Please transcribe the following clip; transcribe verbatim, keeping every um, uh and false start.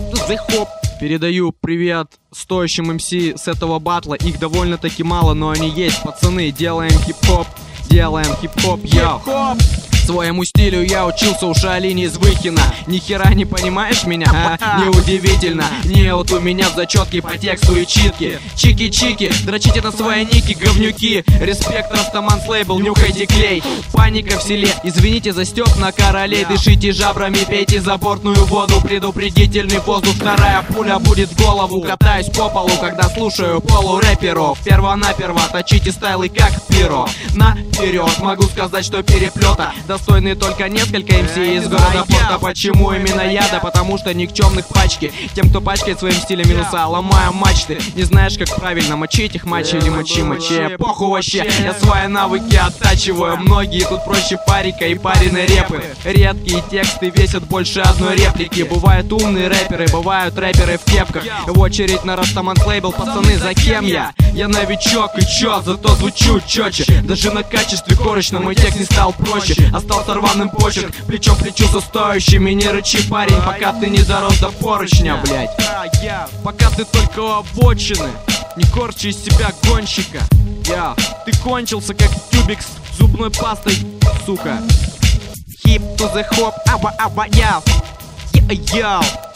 to the hop. Передаю привет стоящим эм си с этого батла. Их довольно-таки мало, но они есть, пацаны. Делаем хип-хоп, делаем хип-хоп, йоу. Своему стилю я учился у Шалини из Выхина. Ни хера не понимаешь меня? А? Неудивительно. Не вот у меня в зачетке по тексту и читки. Чики-чики, дрочите на свои ники, говнюки. Респект, Растаман лейбл, нюхайте клей. Паника в селе, извините за стёб на королей. Дышите жабрами, пейте забортную воду. Предупредительный воздух, вторая пуля будет в голову. Катаюсь по полу, когда слушаю полурэперов. Перво-наперво точите стайлы как пиро. Наперед могу сказать, что переплета достойны только несколько эм си из города порта. Почему именно я? Да потому что никчемных пачки. Тем, кто пачкает своим стилем минуса, ломаю мачты. Не знаешь, как правильно мочить их мачи или мочи мочи. Похуй вообще, я свои навыки оттачиваю. Многие тут проще парика и пареной репы. Редкие тексты весят больше одной реплики. Бывают умные рэперы, бывают рэперы в кепках. В очередь на Растаман лейбл, пацаны, за кем я? Я новичок и чё, зато звучу чётче. Даже на качестве корочном мой текст не стал проще. Остался рваным почерк, плечом к плечу со стоящими. Не рычи, парень, пока ты не дорос до поручня, блять. Пока ты только у обочины, не корчи из себя гонщика. Я, ты кончился как тюбик с зубной пастой, сука. Hip to the hop, аба аба яу, яу.